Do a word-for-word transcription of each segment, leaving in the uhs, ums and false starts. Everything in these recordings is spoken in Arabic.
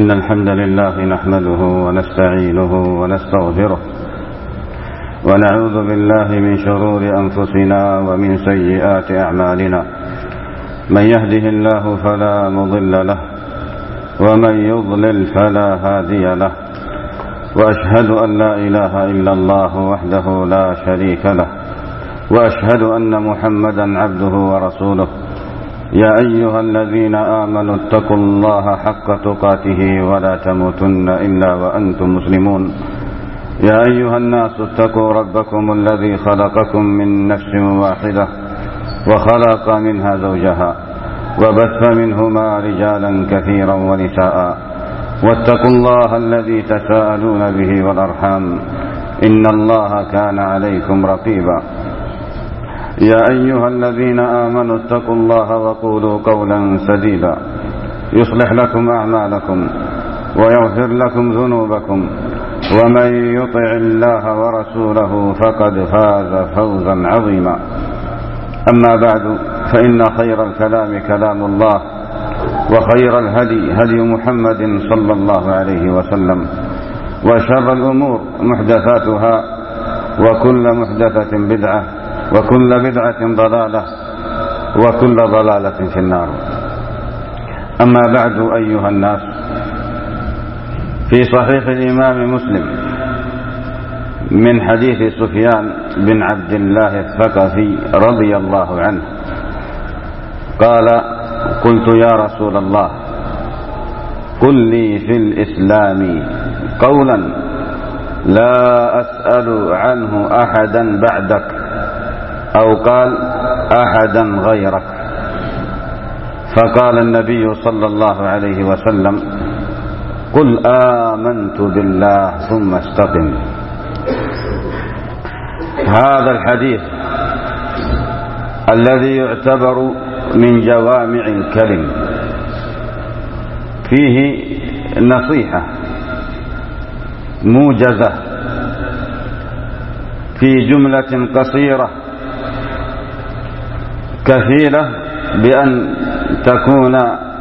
إن الحمد لله نحمده ونستعينه ونستغفره ونعوذ بالله من شرور أنفسنا ومن سيئات أعمالنا. من يهده الله فلا مضل له ومن يضلل فلا هادي له، وأشهد أن لا إله إلا الله وحده لا شريك له، وأشهد أن محمدا عبده ورسوله. يا أيها الذين آمنوا اتقوا الله حق تقاته ولا تموتن إلا وأنتم مسلمون. يا أيها الناس اتقوا ربكم الذي خلقكم من نفس واحدة وخلق منها زوجها وبث منهما رجالا كثيرا ونساء، واتقوا الله الذي تساءلون به والأرحام إن الله كان عليكم رقيبا. يا أيها الذين آمنوا اتقوا الله وقولوا قولا سديدا يصلح لكم أعمالكم ويغفر لكم ذنوبكم، ومن يطع الله ورسوله فقد فاز فوزا عظيما. أما بعد، فإن خير الكلام كلام الله، وخير الهدي هدي محمد صلى الله عليه وسلم، وشر الأمور محدثاتها، وكل محدثة بدعة، وكل بدعة ضلالة، وكل ضلالة في النار. أما بعد أيها الناس، في صحيح الإمام مسلم من حديث سفيان بن عبد الله الثقفي رضي الله عنه قال: قلت يا رسول الله قل لي في الإسلام قولا لا أسأل عنه أحدا بعدك، أو قال أحدا غيرك. فقال النبي صلى الله عليه وسلم: قل آمنت بالله ثم استقم. هذا الحديث الذي يعتبر من جوامع الكلم فيه نصيحة موجزة في جملة قصيرة كفيلة بأن تكون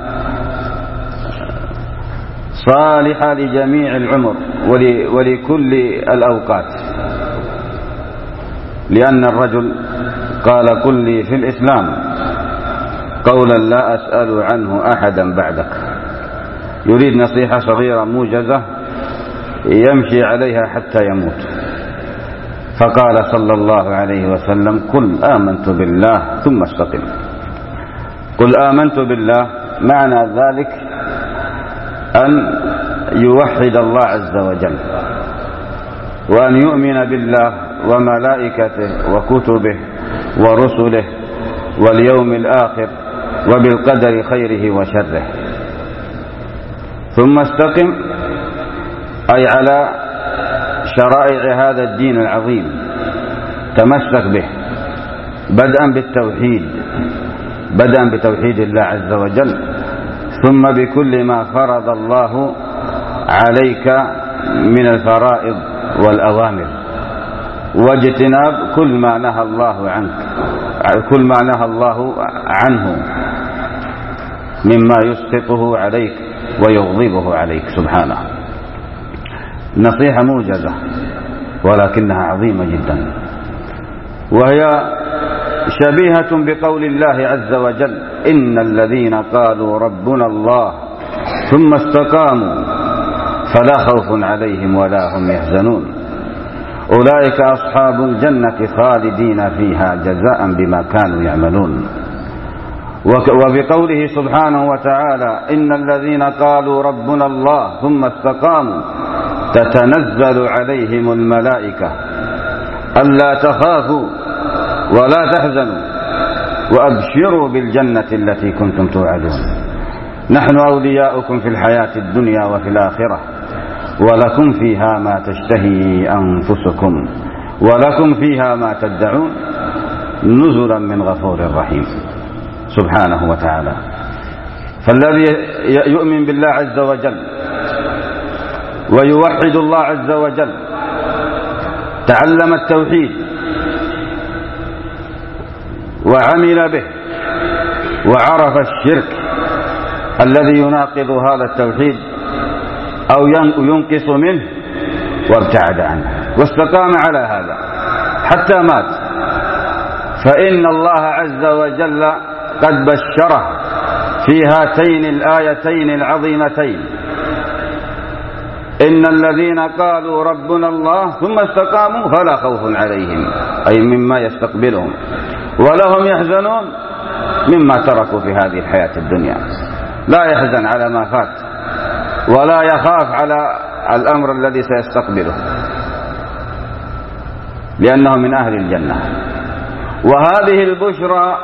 صالحة لجميع العمر ولكل الأوقات، لأن الرجل قال: قل لي في الإسلام قولا لا أسأل عنه أحدا بعدك. يريد نصيحة صغيرة موجزة يمشي عليها حتى يموت. فقال صلى الله عليه وسلم: قل آمنت بالله ثم استقم. قل آمنت بالله معنى ذلك أن يوحد الله عز وجل، وأن يؤمن بالله وملائكته وكتبه ورسله واليوم الآخر وبالقدر خيره وشره. ثم استقم أي على شرائع هذا الدين العظيم، تمسك به بدءا بالتوحيد بدءا بتوحيد الله عز وجل، ثم بكل ما فرض الله عليك من الفرائض والأوامر، واجتناب كل ما نهى الله عنك كل ما نهى الله عنه مما يسقطه عليك ويغضبه عليك سبحانه. نصيحة موجزة ولكنها عظيمة جدا، وهي شبيهة بقول الله عز وجل: إن الذين قالوا ربنا الله ثم استقاموا فلا خوف عليهم ولا هم يحزنون، أولئك أصحاب الجنة خالدين فيها جزاء بما كانوا يعملون. وبقوله سبحانه وتعالى: إن الذين قالوا ربنا الله ثم استقاموا تتنزل عليهم الملائكة ألا تخافوا ولا تحزنوا وأبشروا بالجنة التي كنتم توعدون، نحن أولياؤكم في الحياة الدنيا وفي الآخرة، ولكم فيها ما تشتهي أنفسكم ولكم فيها ما تدعون نزلا من غفور رحيم سبحانه وتعالى. فالذي يؤمن بالله عز وجل ويوحد الله عز وجل تعلم التوحيد وعمل به وعرف الشرك الذي يناقض هذا التوحيد أو ينقص منه وابتعد عنه واستقام على هذا حتى مات، فإن الله عز وجل قد بشره في هاتين الآيتين العظيمتين: إن الذين قالوا ربنا الله ثم استقاموا فلا خوف عليهم، أي مما يستقبلهم، ولا هم يحزنون مما تركوا في هذه الحياة الدنيا. لا يحزن على ما فات ولا يخاف على الأمر الذي سيستقبله، لأنه من أهل الجنة. وهذه البشرى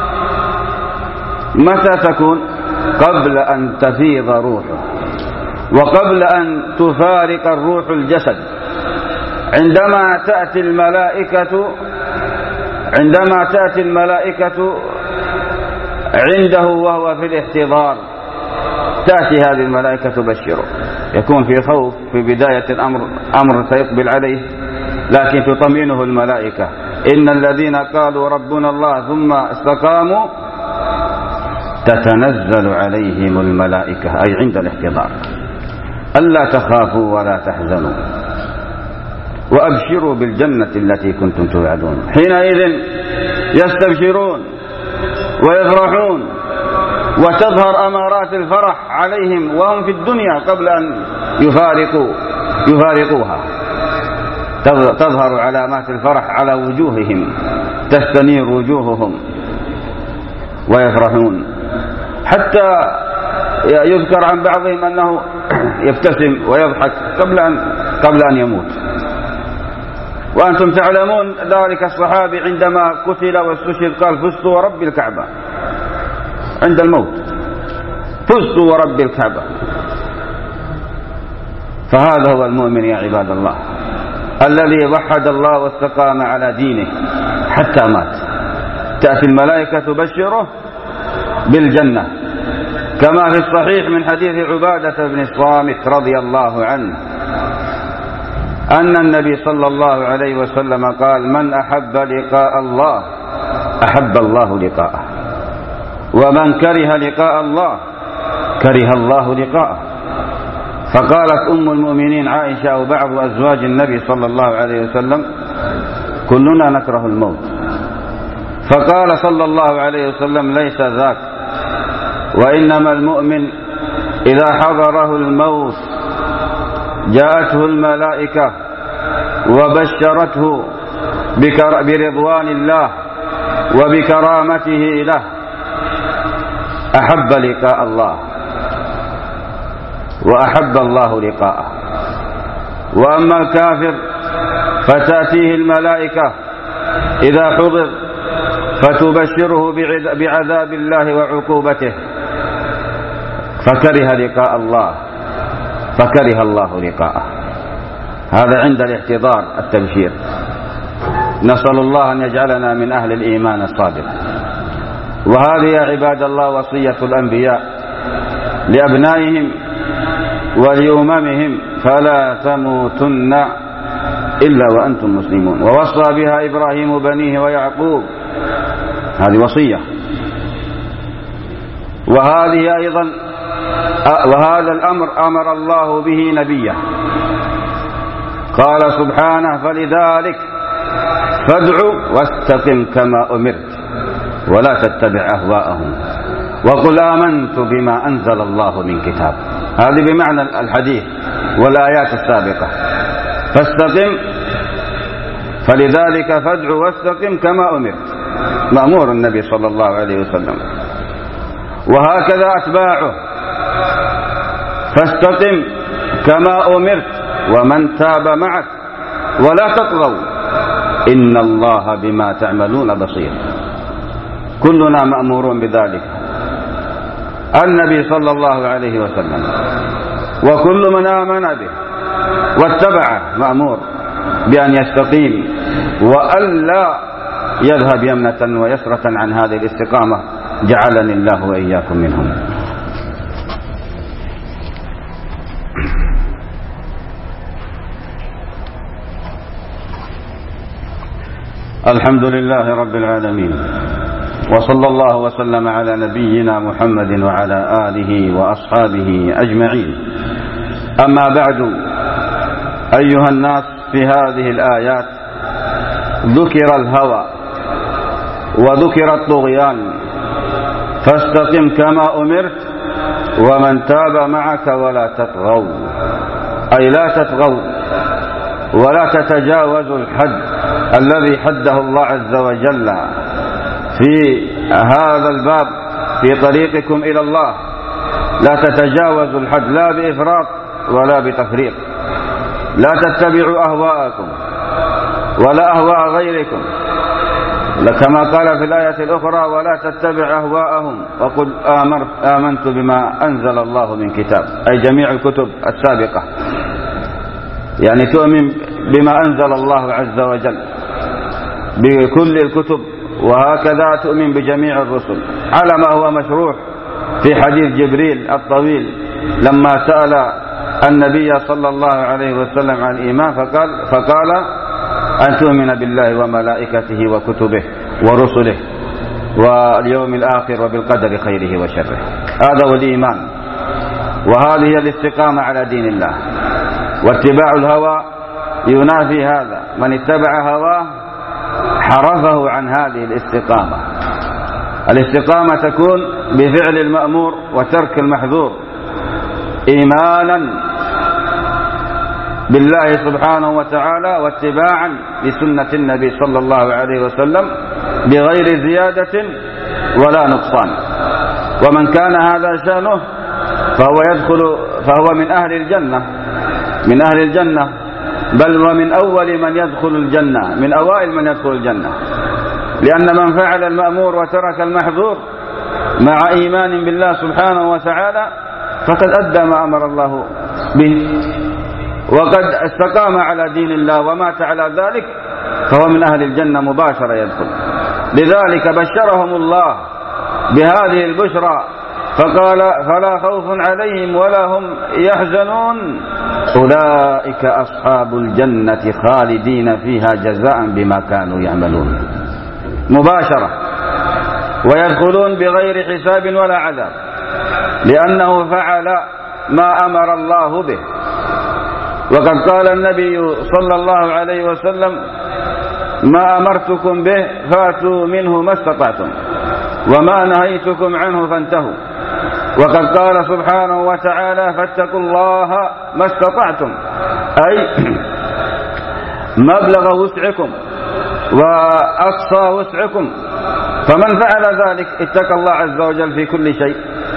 متى تكون؟ قبل أن تفيض روحه وقبل أن تفارق الروح الجسد، عندما تأتي الملائكة عندما تأتي الملائكة عنده وهو في الاحتضار، تأتي هذه الملائكة تبشره. يكون في خوف في بداية الأمر، أمر سيقبل عليه، لكن تطمئنه الملائكة: إن الذين قالوا ربنا الله ثم استقاموا تتنزل عليهم الملائكة، أي عند الاحتضار: ألا تخافوا ولا تحزنوا وأبشروا بالجنة التي كنتم توعدون. حينئذ يستبشرون ويفرحون، وتظهر أمارات الفرح عليهم وهم في الدنيا قبل أن يفارقوا يفارقوها. تظهر علامات الفرح على وجوههم، تستنير وجوههم ويفرحون، حتى يذكر عن بعضهم أنه يبتسم ويضحك قبل أن قبل أن يموت. وأنتم تعلمون ذلك الصحابي عندما قتل واستشهد قال: فزت ورب الكعبة، عند الموت فزت ورب الكعبة. فهذا هو المؤمن يا عباد الله، الذي وحد الله واستقام على دينه حتى مات. تأتي الملائكة تبشره بالجنة، كما في الصحيح من حديث عبادة بن الصامت رضي الله عنه أن النبي صلى الله عليه وسلم قال: من أحب لقاء الله أحب الله لقاءه، ومن كره لقاء الله كره الله لقاءه. فقالت أم المؤمنين عائشة وبعض أزواج النبي صلى الله عليه وسلم: كلنا نكره الموت. فقال صلى الله عليه وسلم: ليس ذاك، وإنما المؤمن إذا حضره الموت جاءته الملائكة وبشرته برضوان الله وبكرامته له أحب لقاء الله وأحب الله لقاءه. وأما الكافر فتأتيه الملائكة إذا حضر فتبشره بعذاب الله وعقوبته فكره لقاء الله فكره الله لقاءه. هذا عند الاحتضار التبشير. نسأل الله أن يجعلنا من أهل الإيمان الصادق. وهذه يا عباد الله وصية الأنبياء لأبنائهم ولأممهم: فلا تموتن إلا وأنتم مسلمون. ووصى بها إبراهيم بنيه ويعقوب، هذه وصية. وهذه أيضا وهذا الأمر أمر الله به نبيه، قال سبحانه: فلذلك فادع واستقم كما أمرت ولا تتبع أهواءهم وقل آمنت بما أنزل الله من كتاب. هذه بمعنى الحديث والآيات السابقة. فاستقم، فلذلك فادع واستقم كما أمرت، مأمور النبي صلى الله عليه وسلم، وهكذا أتباعه: فاستقم كما أمرت ومن تاب معك ولا تطغوا إن الله بما تعملون بصير. كلنا مأمورون بذلك، النبي صلى الله عليه وسلم وكل من آمن به واتبعه مأمور بأن يستقيم وألا يذهب يمنة ويسرة عن هذه الاستقامة. جعلني الله وإياكم منهم. الحمد لله رب العالمين، وصلى الله وسلم على نبينا محمد وعلى آله وأصحابه أجمعين. أما بعد، أيها الناس، في هذه الآيات ذكر الهوى وذكر الطغيان، فاستقم كما أمرت ومن تاب معك ولا تطغوا، أي لا تطغوا ولا تتجاوزوا الحد الذي حده الله عز وجل في هذا الباب في طريقكم إلى الله. لا تتجاوزوا الحد، لا بإفراط ولا بتفريط. لا تتبعوا أهواءكم ولا أهواء غيركم، كما قال في الآية الأخرى: ولا تتبع أهواءهم وقل آمنت بما أنزل الله من كتاب، أي جميع الكتب السابقة، يعني تؤمن بما أنزل الله عز وجل بكل الكتب، وهكذا تؤمن بجميع الرسل على ما هو مشروع في حديث جبريل الطويل لما سأل النبي صلى الله عليه وسلم عن الإيمان فقال, فقال أن تؤمن بالله وملائكته وكتبه ورسله واليوم الآخر وبالقدر خيره وشره. هذا هو الإيمان، وهذه هي الاستقامة على دين الله. واتباع الهوى ينافي هذا، من اتبع هواه حرفه عن هذه الاستقامة. الاستقامة تكون بفعل المأمور وترك المحذور، إيمانا بالله سبحانه وتعالى واتباعا لسنة النبي صلى الله عليه وسلم بغير زيادة ولا نقصان. ومن كان هذا شأنه فهو يدخل فهو من أهل الجنة من أهل الجنة بل ومن أول من يدخل الجنة، من أوائل من يدخل الجنة، لأن من فعل المأمور وترك المحظور مع إيمان بالله سبحانه وتعالى فقد أدى ما أمر الله به، وقد استقام على دين الله ومات على ذلك، فهو من أهل الجنة مباشرة يدخل. لذلك بشرهم الله بهذه البشرى فقال: فلا خوف عليهم ولا هم يحزنون أولئك أصحاب الجنة خالدين فيها جزاء بما كانوا يعملون. مباشرة، ويدخلون بغير حساب ولا عذاب، لأنه فعل ما أمر الله به. وقد قال النبي صلى الله عليه وسلم: ما أمرتكم به فاتوا منه ما استطعتم وما نهيتكم عنه فانتهوا. وقد قال سبحانه وتعالى: فاتقوا الله ما استطعتم، أي مبلغ وسعكم وأقصى وسعكم. فمن فعل ذلك اتقى الله عز وجل في كل شيء،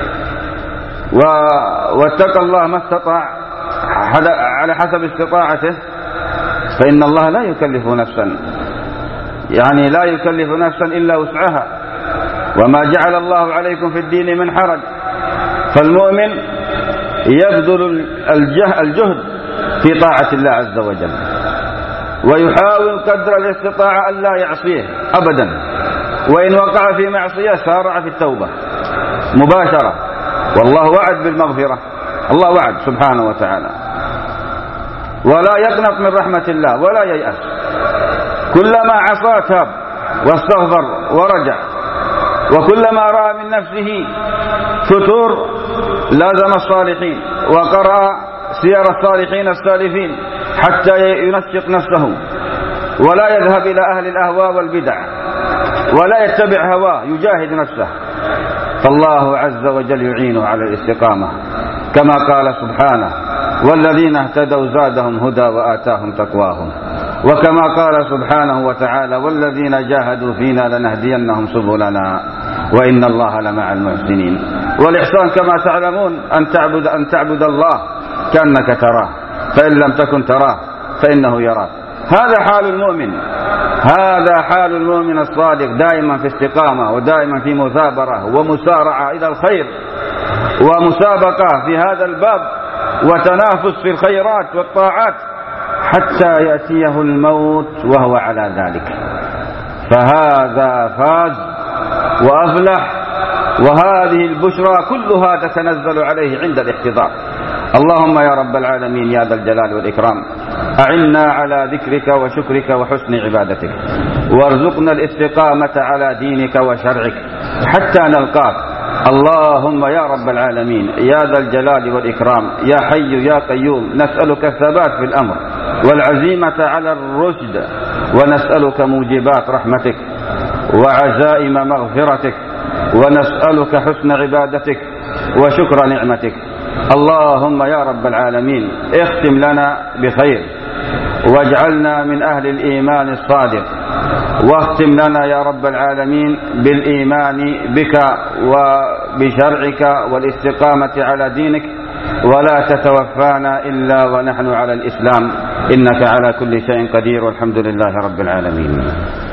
واتقى الله ما استطاع على حسب استطاعته، فإن الله لا يكلف نفسا يعني لا يكلف نفسا إلا وسعها، وما جعل الله عليكم في الدين من حرج. فالمؤمن يبذل الجهد في طاعة الله عز وجل، ويحاول قدر الاستطاعة أن لا يعصيه أبدا، وإن وقع في معصية سارع في التوبة مباشرة، والله وعد بالمغفرة، الله وعد سبحانه وتعالى. ولا يقنط من رحمة الله ولا ييأس، كلما عصى تاب واستغفر ورجع، وكلما رأى من نفسه فتور لازم الصالحين وقرأ سير الصالحين السالفين حتى ينشط نفسه، ولا يذهب إلى أهل الأهواء والبدع، ولا يتبع هواه، يجاهد نفسه. فالله عز وجل يعينه على الاستقامة، كما قال سبحانه: والذين اهتدوا زادهم هدى وآتاهم تقواهم. وكما قال سبحانه وتعالى: والذين جاهدوا فينا لنهدينهم سبلنا وإن الله لمع المحسنين. والإحسان كما تعلمون أن تعبد, أن تعبد الله كأنك تراه، فإن لم تكن تراه فإنه يراك. هذا حال المؤمن، هذا حال المؤمن الصادق، دائما في استقامة ودائما في مثابرة ومسارعة إلى الخير ومسابقة في هذا الباب وتنافس في الخيرات والطاعات حتى يأتيه الموت وهو على ذلك. فهذا فاز وأفلح، وهذه البشرى كلها تتنزل عليه عند الاحتضار. اللهم يا رب العالمين يا ذا الجلال والإكرام، أعنا على ذكرك وشكرك وحسن عبادتك، وارزقنا الاستقامة على دينك وشرعك حتى نلقاك اللهم يا رب العالمين يا ذا الجلال والإكرام يا حي يا قيوم، نسألك الثبات في الأمر والعزيمة على الرشد، ونسألك موجبات رحمتك وعزائم مغفرتك، ونسألك حسن عبادتك وشكر نعمتك. اللهم يا رب العالمين اختم لنا بخير، واجعلنا من أهل الإيمان الصادق، واختم لنا يا رب العالمين بالإيمان بك وبشرعك والاستقامة على دينك، ولا تتوفانا إلا ونحن على الإسلام، إنك على كل شيء قدير، والحمد لله رب العالمين.